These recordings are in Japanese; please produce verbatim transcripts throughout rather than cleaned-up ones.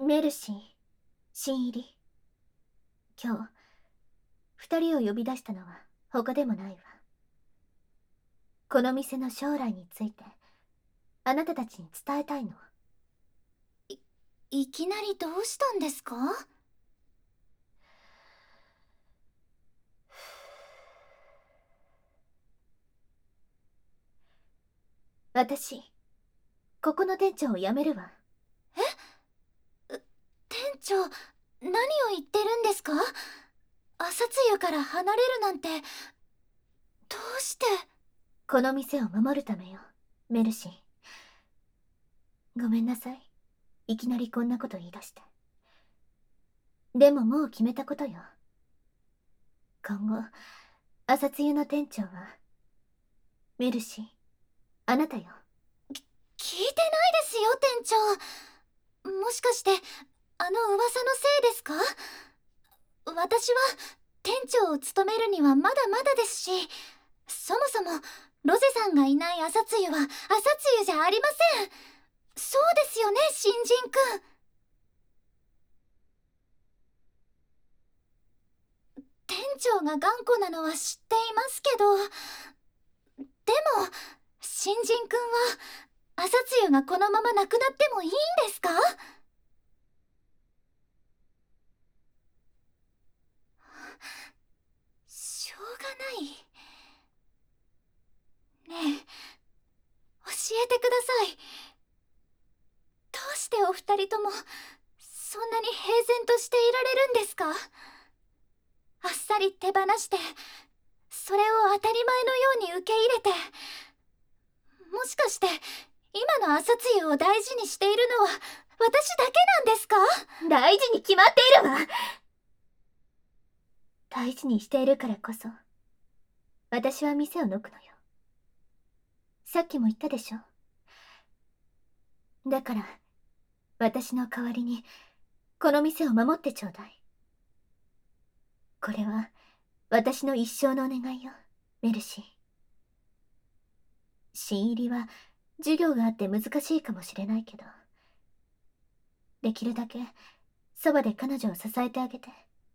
メルシー、新入り。今日、二人を呼び出したのは他でもないわ。この店の将来について、あなたたちに伝えたいの。 い、いきなりどうしたんですか？ 私、ここの店長を辞めるわ。 え？店長、何を言ってるんですか？朝露から離れるなんて、どうして？ この店を守るためよ、メルシー。ごめんなさい。いきなりこんなこと言い出して。でももう決めたことよ。今後、朝露の店長は、メルシー、あなたよ。 き聞いてないですよ、店長。もしかして、あの噂のせいですか？私は、店長を務めるにはまだまだですし、そもそも、ロゼさんがいない朝露は朝露じゃありません。そうですよね、新人くん。店長が頑固なのは知っていますけど、でも新人くんは朝露がこのままなくなってもいいんですか？しょうがない。ねえ、教えてください。どうしてお二人ともそんなに平然としていられるんですか？あっさり手放して、それを当たり前のように受け入れて、もしかして今の朝露を大事にしているのは私だけなんですか？ 大事に決まっているわ。大事にしているからこそ、私は店を抜くのよ。さっきも言ったでしょ。だから、私の代わりに、この店を守ってちょうだい。これは、私の一生のお願いよ、メルシー。新入りは、授業があって難しいかもしれないけど、できるだけ、そばで彼女を支えてあげて。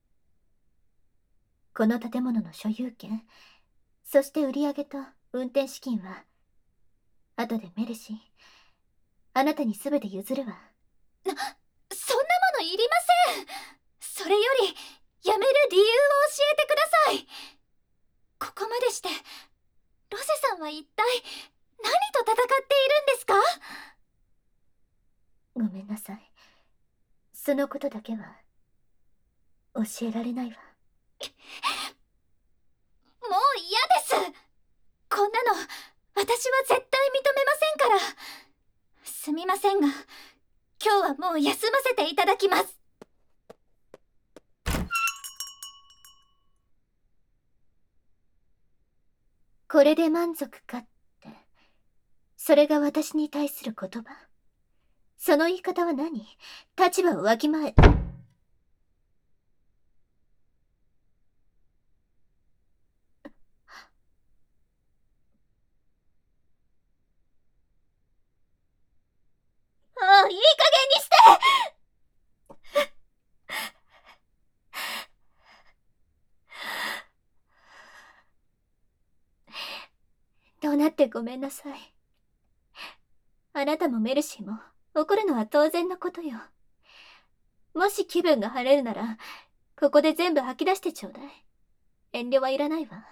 この建物の所有権、そして売り上げと運転資金は、後でメルシー、あなたに全て譲るわ。 な、そんなものいりません。それより、やめる理由を教えてください。ここまでして、ロゼさんは一体、何と戦っているんですか？ ごめんなさい。そのことだけは、教えられないわ。 もう嫌です。こんなの、私は絶対認めませんから。すみませんが、今日はもう休ませていただきます。 これで満足かって、それが私に対する言葉。その言い方は何？立場をわきまえ。ああ、いい加減にして。どなってごめんなさい。あなたもメルシーも怒るのは当然のことよ。もし気分が晴れるなら、ここで全部吐き出してちょうだい。遠慮はいらないわ。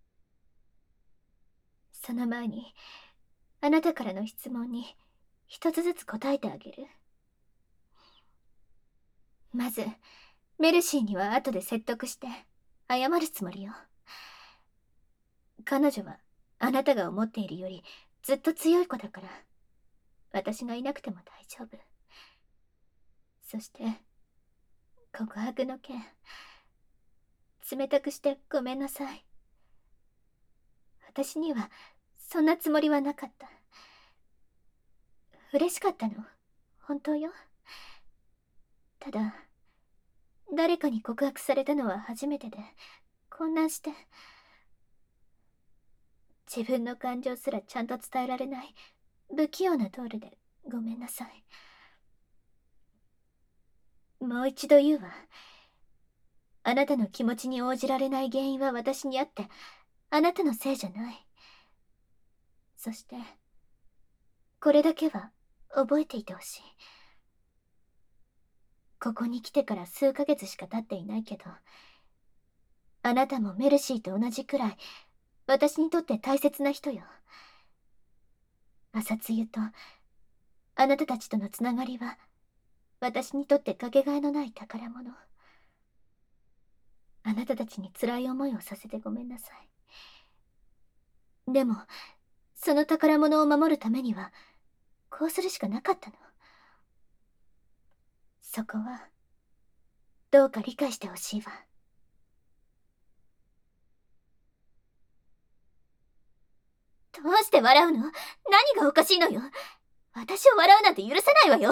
その前に、あなたからの質問に一つずつ答えてあげる。まず、メルシーには後で説得して謝るつもりよ。彼女はあなたが思っているよりずっと強い子だから、私がいなくても大丈夫。そして、告白の件、冷たくしてごめんなさい。私にはそんなつもりはなかった。嬉しかったの、本当よ。ただ、誰かに告白されたのは初めてで、混乱して、自分の感情すらちゃんと伝えられない不器用なドールでごめんなさい。 もう一度言うわ。あなたの気持ちに応じられない原因は私にあって、あなたのせいじゃない。そして、これだけは覚えていてほしい。ここに来てから数ヶ月しか経っていないけど、あなたもメルシーと同じくらい、私にとって大切な人よ。朝露と、あなたたちとのつながりは、私にとってかけがえのない宝物。あなたたちに辛い思いをさせてごめんなさい。でも、その宝物を守るためには、こうするしかなかったの。そこは、どうか理解してほしいわ。どうして笑うの？何がおかしいのよ。私を笑うなんて許さないわよ。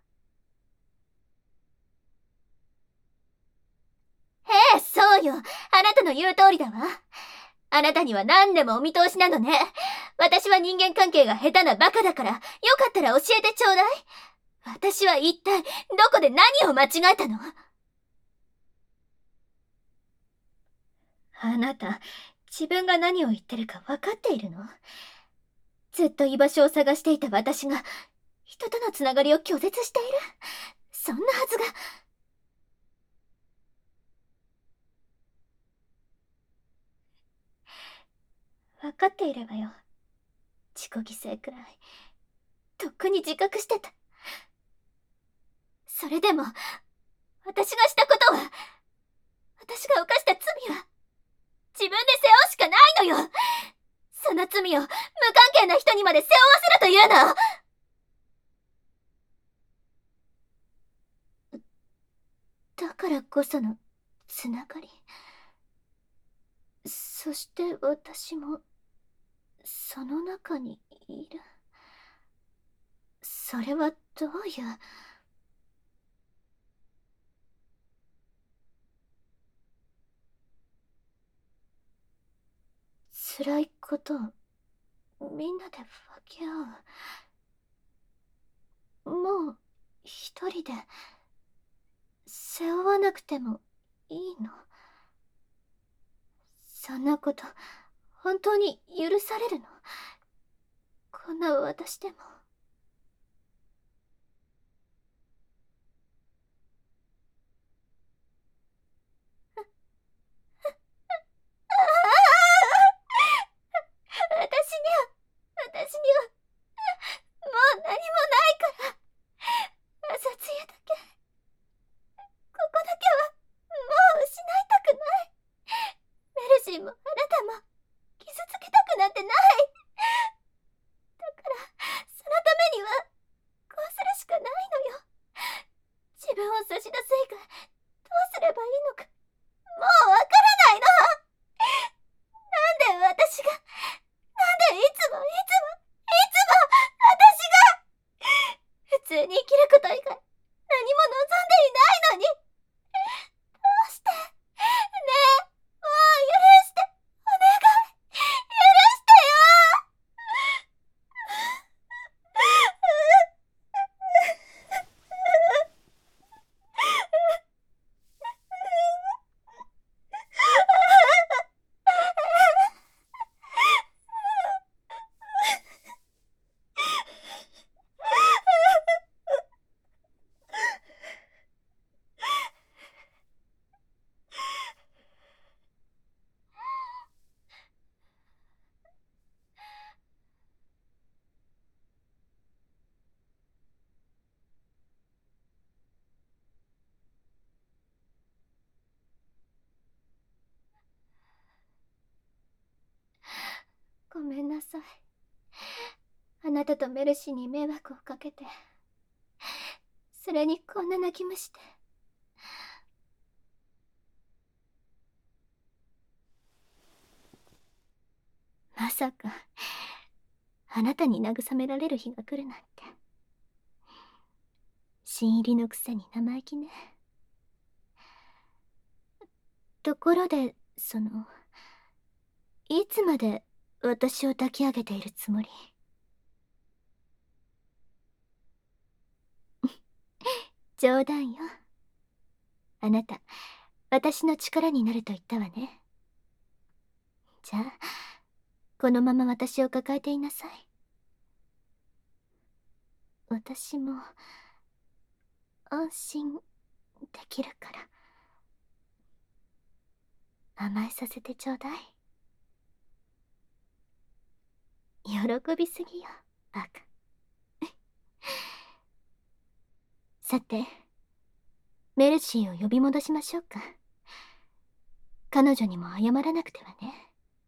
ええ、そうよ。あなたの言う通りだわ。あなたには何でもお見通しなのね。私は人間関係が下手なバカだから、よかったら教えてちょうだい。私は一体、どこで何を間違えたの？あなた、自分が何を言ってるか分かっているの？ずっと居場所を探していた私が、人とのつながりを拒絶している？そんなはずが。分かっているわよ。自己犠牲くらい。とっくに自覚してた。それでも、私がしたことは、私が犯した罪は、自分で背負うしかないのよ。その罪を無関係な人にまで背負わせるというの。だからこそのつながり。そして私もその中にいる。それはどういう。辛いことをみんなで分け合う。もう一人で背負わなくてもいいの？そんなこと本当に許されるの？こんな私でも。私には私にはもう何もないから。朝露だけ、ここだけはもう失いたくない。メルシーもあなたも傷つけたくなんてない。だからそのためにはこうするしかないのよ。自分を差し出す以外どうすればいいのかもうわからないの。なんで私が、なんでいつもいつもいつも私が普通に生きること以外何も望んでいないのに。どうして。ねえ、もう許して、お願い、許してよ。ごめんなさい。あなたとメルシーに迷惑をかけて、それにこんな泣き虫で。まさかあなたに慰められる日が来るなんて。新入りのくせに生意気ね。ところで、その、いつまで私を抱き上げているつもり？冗談よ。 あなた、私の力になると言ったわね。じゃあ、このまま私を抱えていなさい。私も、安心できるから。甘えさせてちょうだい。喜びすぎよ、バカ。さて、メルシーを呼び戻しましょうか。彼女にも謝らなくてはね。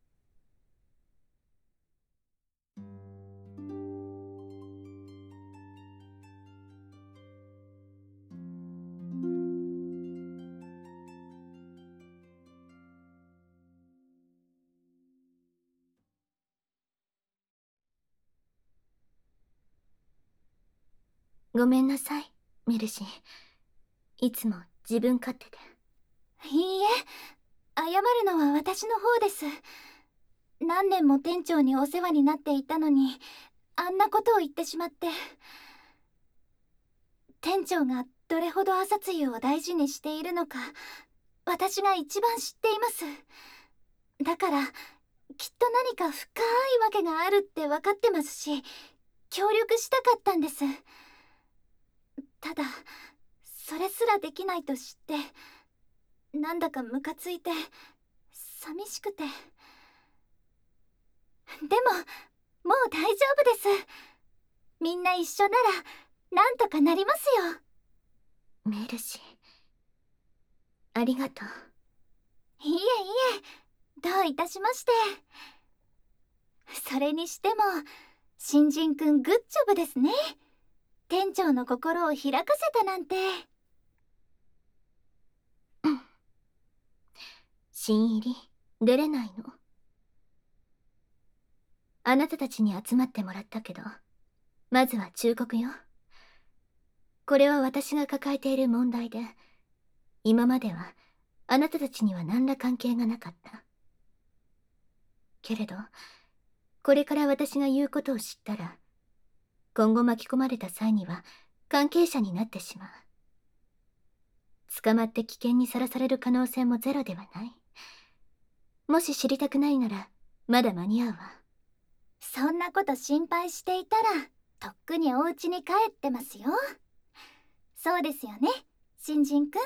ごめんなさい、メルシー。いつも自分勝手で。 いいえ、謝るのは私の方です。何年も店長にお世話になっていたのに、あんなことを言ってしまって。店長がどれほど朝露を大事にしているのか、私が一番知っています。だからきっと何か深いわけがあるって分かってますし、協力したかったんです。ただそれすらできないと知って、なんだかムカついて寂しくて。でももう大丈夫です。みんな一緒ならなんとかなりますよ。 メルシー、ありがとう。 いえいえ、どういたしまして。それにしても新人くんグッジョブですね。店長の心を開かせたなんて。 新入り出れないの？あなたたちに集まってもらったけど、まずは忠告よ。これは私が抱えている問題で、今まではあなたたちには何ら関係がなかった。けれど、これから私が言うことを知ったら、今後巻き込まれた際には関係者になってしまう。捕まって危険にさらされる可能性もゼロではない。もし知りたくないならまだ間に合うわ。 そんなこと心配していたらとっくにお家に帰ってますよ。そうですよね、新人くん。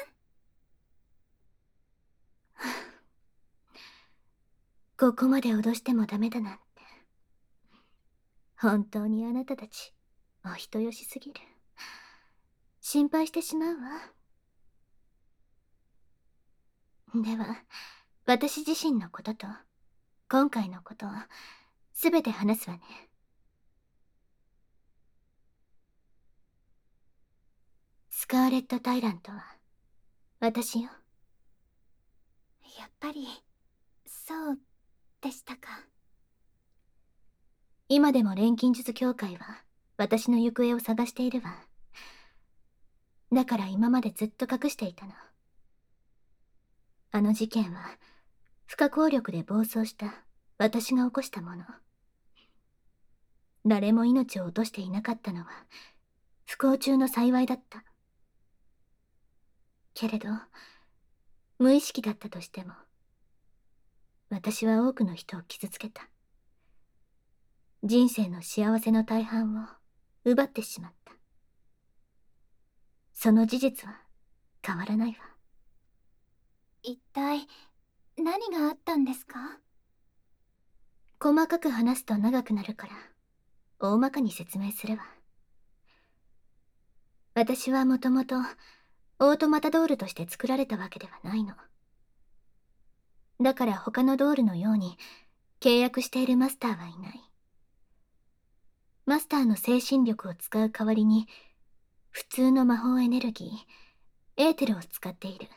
ここまで脅してもダメだなんて。本当にあなたたちお人よしすぎる。心配してしまうわ。では私自身のことと今回のことを全て話すわね。スカーレット・タイラントは私よ。 やっぱりそうでしたか。 今でも錬金術協会は私の行方を探しているわ。だから今までずっと隠していたの。あの事件は不可抗力で暴走した私が起こしたもの。誰も命を落としていなかったのは不幸中の幸いだった。けれど無意識だったとしても私は多くの人を傷つけた。人生の幸せの大半を奪ってしまった。その事実は変わらないわ。 一体何があったんですか？ 細かく話すと長くなるから大まかに説明するわ。私はもともとオートマタドールとして作られたわけではないの。だから他のドールのように契約しているマスターはいない。マスターの精神力を使う代わりに普通の魔法エネルギーエーテルを使っている。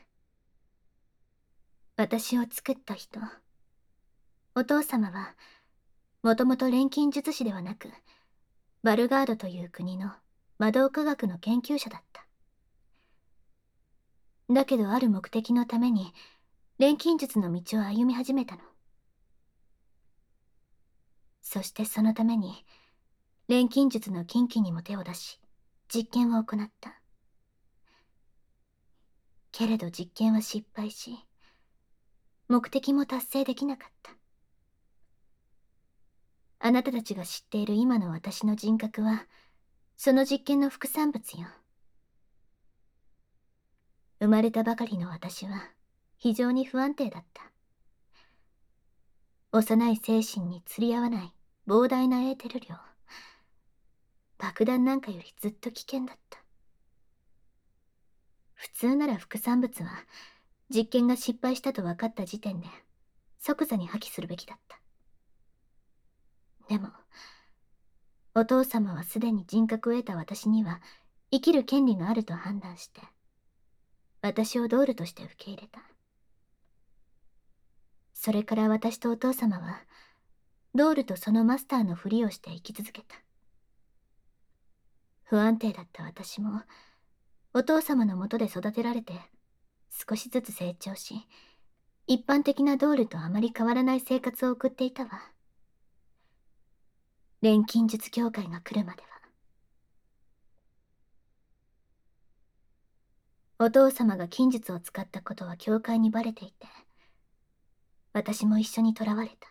私を作った人、お父様はもともと錬金術師ではなくバルガードという国の魔導科学の研究者だった。だけどある目的のために錬金術の道を歩み始めたの。そしてそのために錬金術の禁忌にも手を出し実験を行った。 けれど実験は失敗し、目的も達成できなかった。あなたたちが知っている今の私の人格は、その実験の副産物よ。生まれたばかりの私は、非常に不安定だった。幼い精神に釣り合わない膨大なエーテル量。爆弾なんかよりずっと危険だった。普通なら副産物は、実験が失敗したと分かった時点で、即座に破棄するべきだった。でも、お父様はすでに人格を得た私には生きる権利があると判断して、私をドールとして受け入れた。それから私とお父様は、ドールとそのマスターのふりをして生き続けた。不安定だった私も、お父様のもとで育てられて、少しずつ成長し、一般的なドールとあまり変わらない生活を送っていたわ。錬金術協会が来るまでは。お父様が金術を使ったことは教会にバレていて、私も一緒に囚われた。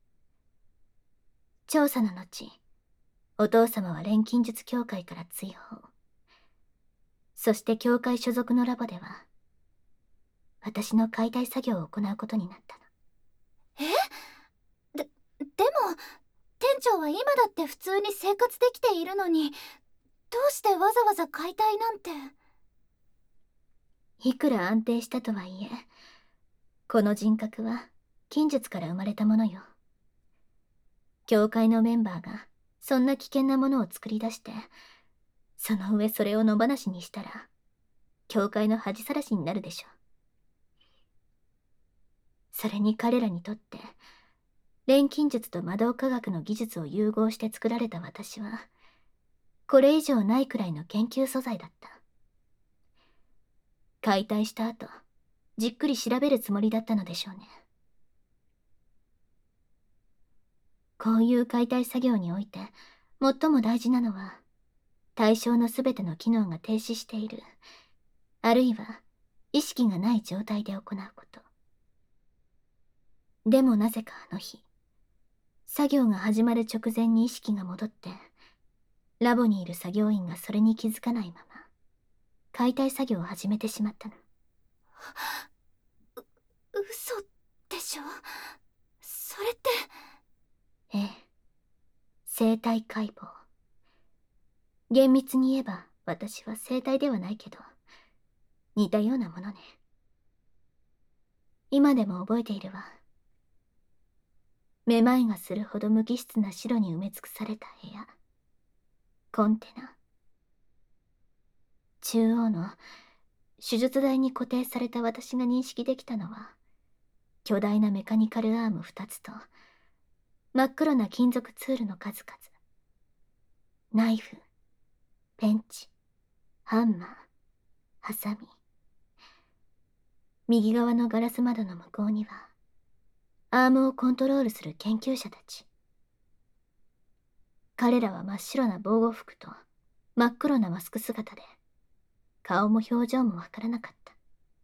調査の後、お父様は錬金術協会から追放。そして教会所属のラボでは、私の解体作業を行うことになったの。 え？で、でも、店長は今だって普通に生活できているのに、どうしてわざわざ解体なんて。 いくら安定したとはいえ、この人格は金術から生まれたものよ。教会のメンバーがそんな危険なものを作り出して、その上それを野放しにしたら、教会の恥さらしになるでしょう。それに彼らにとって、錬金術と魔導科学の技術を融合して作られた私は、これ以上ないくらいの研究素材だった。解体した後、じっくり調べるつもりだったのでしょうね。こういう解体作業において、最も大事なのは、対象のすべての機能が停止している、あるいは意識がない状態で行うこと。でもなぜかあの日、作業が始まる直前に意識が戻って、ラボにいる作業員がそれに気づかないまま、解体作業を始めてしまったの。 う、嘘でしょ？それって。 ええ。生体解剖。厳密に言えば、私は生体ではないけど、似たようなものね。今でも覚えているわ。めまいがするほど無機質な白に埋め尽くされた部屋。コンテナ。中央の手術台に固定された私が認識できたのは、巨大なメカニカルアーム二つと、真っ黒な金属ツールの数々。ナイフ、ペンチ、ハンマー、ハサミ。右側のガラス窓の向こうには、アームをコントロールする研究者たち。彼らは真っ白な防護服と真っ黒なマスク姿で、顔も表情もわからなかった。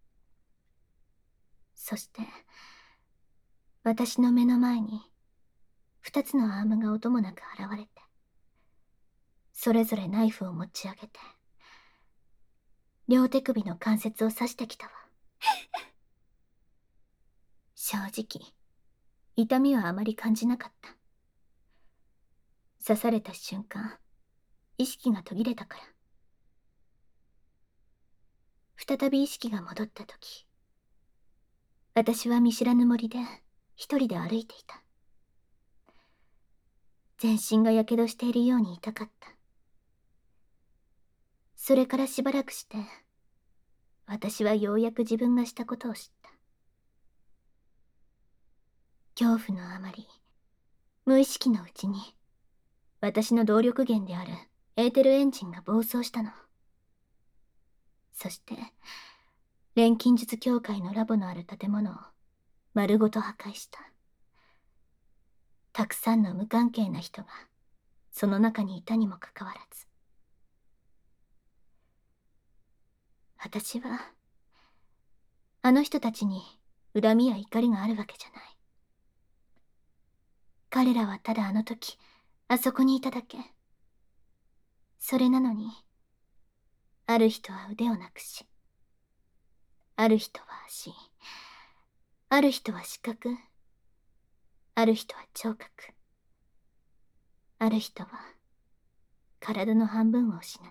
そして、私の目の前に、二つのアームが音もなく現れて、それぞれナイフを持ち上げて、両手首の関節を刺してきたわ。正直、痛みはあまり感じなかった。刺された瞬間、意識が途切れたから。再び意識が戻った時、私は見知らぬ森で一人で歩いていた。全身がやけどしているように痛かった。それからしばらくして、私はようやく自分がしたことを知った。恐怖のあまり、無意識のうちに、私の動力源であるエーテルエンジンが暴走したの。そして、錬金術協会のラボのある建物を丸ごと破壊した。たくさんの無関係な人が、その中にいたにもかかわらず。私は、 あの人たちに恨みや怒りがあるわけじゃない。彼らはただあの時、あそこにいただけ。それなのに、ある人は腕をなくし、ある人は足、ある人は視覚、ある人は聴覚、ある人は体の半分を失った。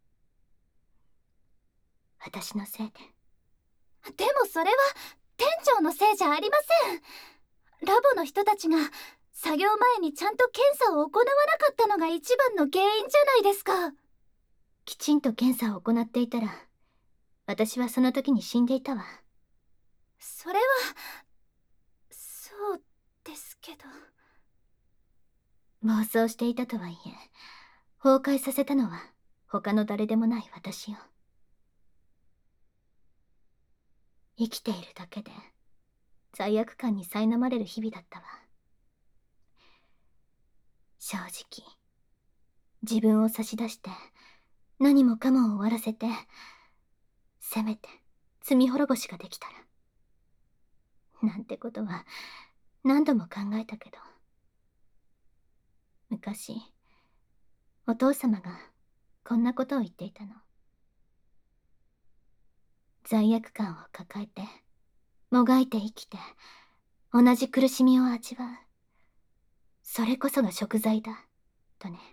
私のせいで。 でもそれは店長のせいじゃありません。ラボの人たちが作業前にちゃんと検査を行わなかったのが一番の原因じゃないですか。 きちんと検査を行っていたら、私はその時に死んでいたわ。 それはそうですけど。 妄想していたとはいえ、崩壊させたのは他の誰でもない私よ。生きているだけで罪悪感に苛まれる日々だったわ。正直、自分を差し出して何もかもを終わらせて、せめて罪滅ぼしができたらなんてことは何度も考えたけど、昔お父様がこんなことを言っていたの。罪悪感を抱えてもがいて生きて同じ苦しみを味わう、それこそが贖罪だとね。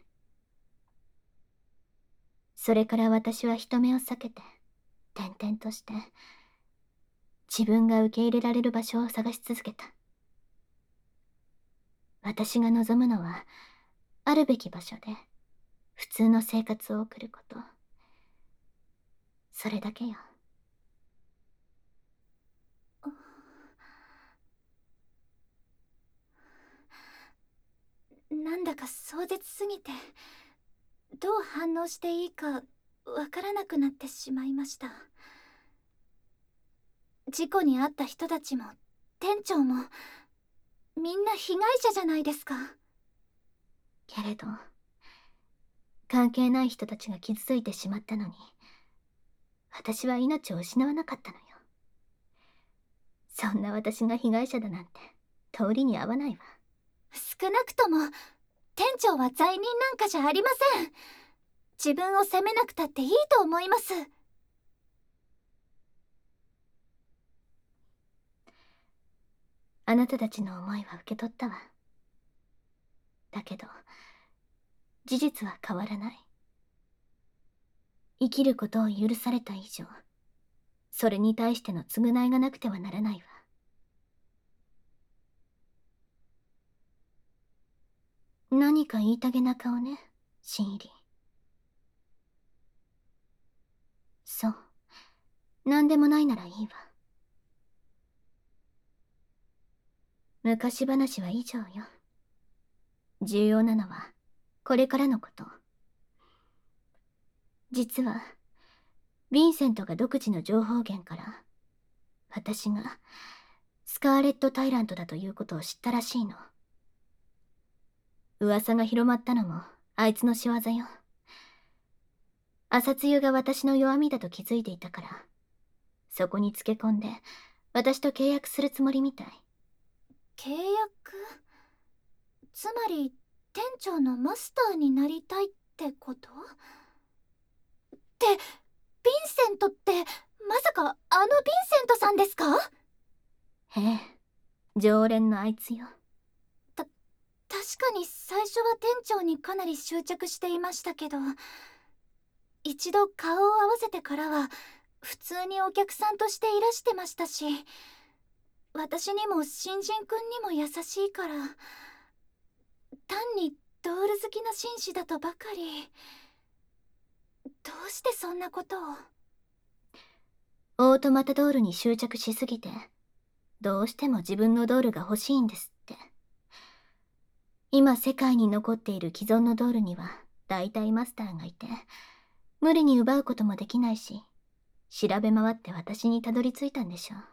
それから私は人目を避けて転々として自分が受け入れられる場所を探し続けた。私が望むのはあるべき場所で普通の生活を送ること、それだけよ。 なんだか壮絶すぎてどう反応していいかわからなくなってしまいました。事故に遭った人たちも店長もみんな被害者じゃないですか。 けれど関係ない人たちが傷ついてしまったのに、私は命を失わなかったのよ。そんな私が被害者だなんて通りに合わないわ。 少なくとも店長は罪人なんかじゃありません。自分を責めなくたっていいと思います。 あなたたちの思いは受け取ったわ。だけど事実は変わらない。生きることを許された以上、それに対しての償いがなくてはならないわ。何か言いたげな顔ね、新入り。そう、何でもないならいいわ。昔話は以上よ。重要なのはこれからのこと。実はヴィンセントが独自の情報源から私がスカーレット・タイラントだということを知ったらしいの。噂が広まったのもあいつの仕業よ。朝露が私の弱みだと気づいていたから、そこにつけ込んで私と契約するつもりみたい。 契約？つまり店長のマスターになりたいってこと？ってヴィンセントってまさかあのヴィンセントさんですか？ ええ、常連のあいつよ。 た確かに最初は店長にかなり執着していましたけど、一度顔を合わせてからは普通にお客さんとしていらしてましたし、私にも新人くんにも優しいから、単にドール好きな紳士だとばかり。どうしてそんなことを？ オートマタドールに執着しすぎて、どうしても自分のドールが欲しいんですって。今世界に残っている既存のドールには大体マスターがいて、無理に奪うこともできないし、調べ回って私にたどり着いたんでしょう。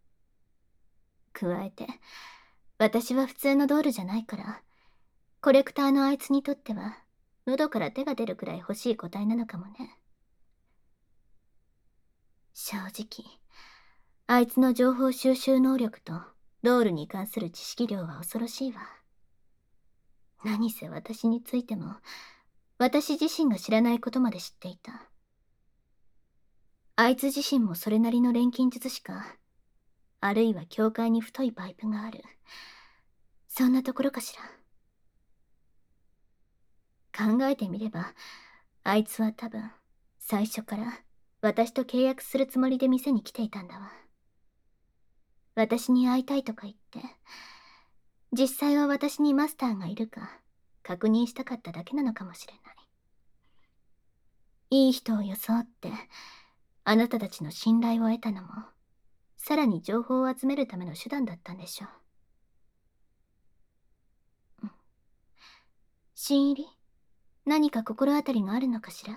加えて私は普通のドールじゃないから、コレクターのあいつにとっては喉から手が出るくらい欲しい個体なのかもね。正直あいつの情報収集能力とドールに関する知識量は恐ろしいわ。何せ私についても、私自身が知らないことまで知っていた。あいつ自身もそれなりの錬金術師か、あるいは境界に太いパイプがある。そんなところかしら。考えてみれば、あいつは多分、最初から私と契約するつもりで店に来ていたんだわ。私に会いたいとか言って、実際は私にマスターがいるか確認したかっただけなのかもしれない。いい人を装って、あなたたちの信頼を得たのも、さらに情報を集めるための手段だったんでしょう。新入り？何か心当たりがあるのかしら？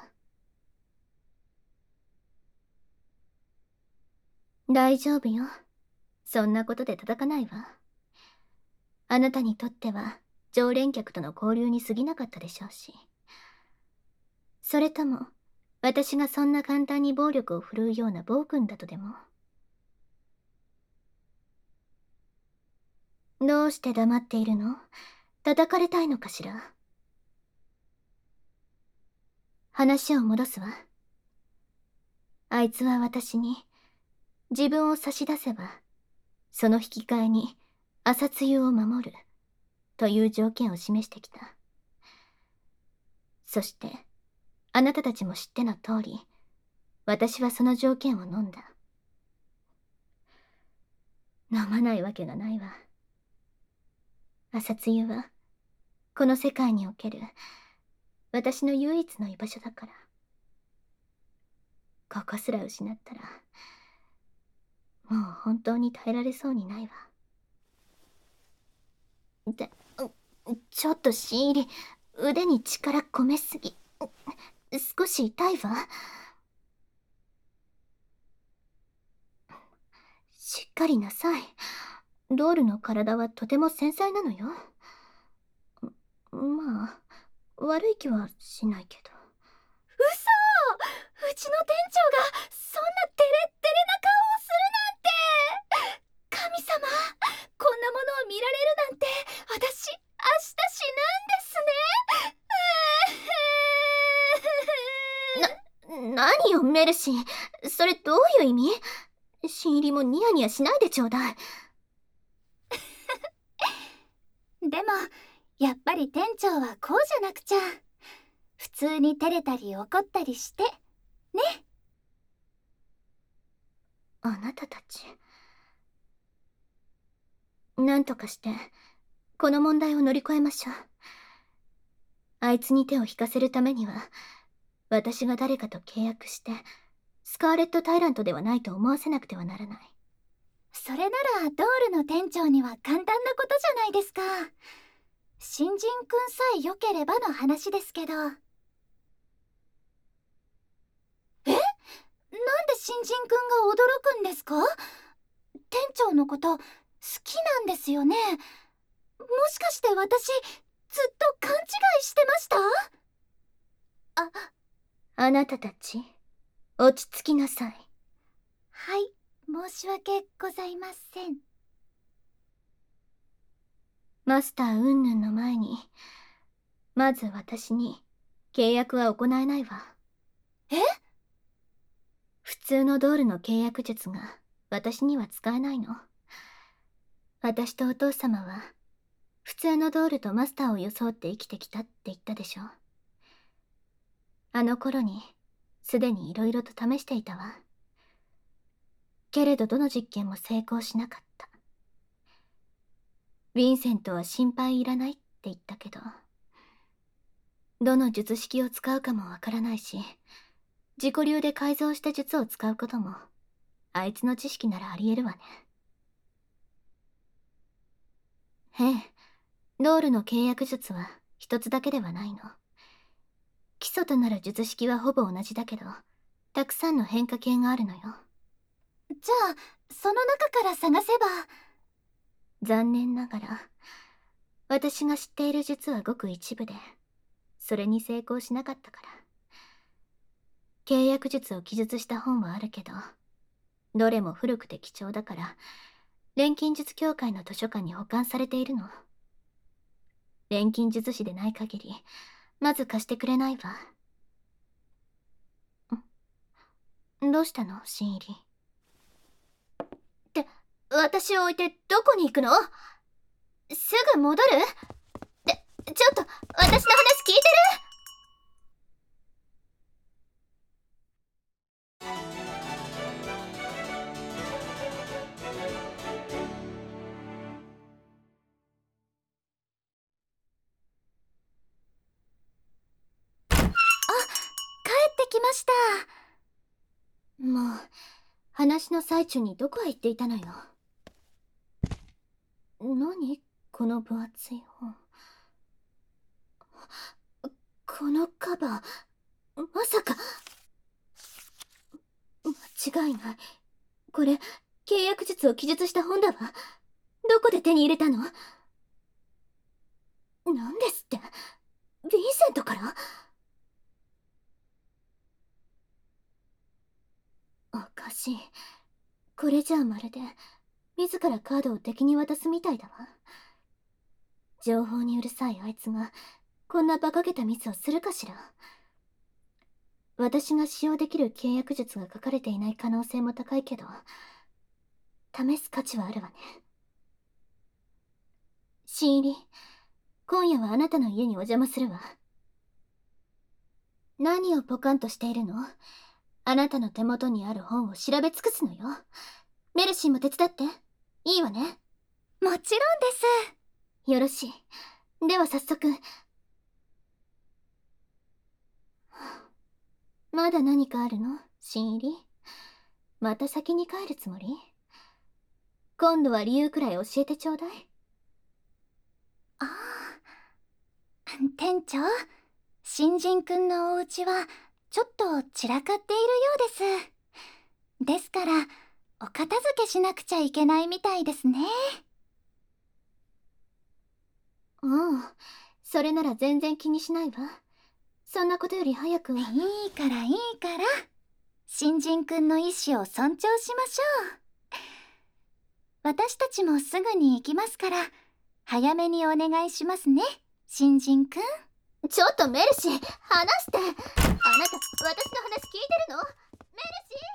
大丈夫よ。そんなことで叩かないわ。あなたにとっては常連客との交流に過ぎなかったでしょうし。それとも、私がそんな簡単に暴力を振るうような暴君だとでも。どうして黙っているの？叩かれたいのかしら？話を戻すわ。あいつは私に、自分を差し出せば、その引き換えに朝露を守る、という条件を示してきた。そして、あなたたちも知っての通り、私はその条件を飲んだ。飲まないわけがないわ。朝露は、この世界における、私の唯一の居場所だから。ここすら失ったら、もう本当に耐えられそうにないわ。で、ちょっと新入り、腕に力込めすぎ。少し痛いわ。しっかりなさい。ドールの体はとても繊細なのよ。まあ、悪い気はしないけど。 嘘！うちの店長がそんなデレッデレな顔をするなんて！神様、こんなものを見られるなんて、私、明日死ぬんですね。 な、何よメルシー。それどういう意味？新入りもニヤニヤしないでちょうだい。 でも、やっぱり店長はこうじゃなくちゃ。普通に照れたり怒ったりして、ね。 あなたたち。なんとかして、この問題を乗り越えましょう。あいつに手を引かせるためには、私が誰かと契約して、スカーレット・タイラントではないと思わせなくてはならない。 それならドールの店長には簡単なことじゃないですか。新人くんさえ良ければの話ですけど。え？なんで新人くんが驚くんですか？店長のこと好きなんですよね。もしかして私ずっと勘違いしてました？あ、 あなたたち、落ち着きなさい。 はい、申し訳ございません。 マスター云々の前に、まず私に契約は行えないわ。 え？ 普通のドールの契約術が私には使えないの。私とお父様は、普通のドールとマスターを装って生きてきたって言ったでしょ。あの頃に、すでに色々と試していたわ。けれどどの実験も成功しなかった。ヴィンセントは心配いらないって言ったけど、どの術式を使うかもわからないし、自己流で改造した術を使うことも、あいつの知識ならあり得るわね。ええ、ドールの契約術は一つだけではないの。基礎となる術式はほぼ同じだけど、たくさんの変化系があるのよ。 じゃあ、その中から探せば。 残念ながら、私が知っている術はごく一部で、それに成功しなかったから。契約術を記述した本はあるけど、 どれも古くて貴重だから錬金術協会の図書館に保管されているの。錬金術師でない限りまず貸してくれないわ。んどうしたの新入り。って私を置いてどこに行くの？すぐ戻る？ってちょっと私の話聞いてる？ 帰ってきました。 もう話の最中にどこへ行っていたのよ。何この分厚い本。このカバー、まさか。間違いない。これ契約術を記述した本だわ。どこで手に入れたの？なんですって？ヴィンセントから？おかしい。これじゃあまるで自らカードを敵に渡すみたいだわ。情報にうるさいあいつがこんな馬鹿げたミスをするかしら。私が使用できる契約術が書かれていない可能性も高いけど、試す価値はあるわね。新入り、今夜はあなたの家にお邪魔するわ。何をポカンとしているの？あなたの手元にある本を調べ尽くすのよ。メルシーも手伝って。いいわね。 もちろんです。 よろしい。では早速。まだ何かあるの？新入り。また先に帰るつもり？今度は理由くらい教えてちょうだい。 ああ。店長、新人くんのお家はちょっと散らかっているようです。ですからお片付けしなくちゃいけないみたいですね。 うん、それなら全然気にしないわ。そんなことより早く。 いいからいいから、新人くんの意思を尊重しましょう。私たちもすぐに行きますから早めにお願いしますね、新人くん。 ちょっとメルシー、話して。あなた私の話聞いてるの？メルシー。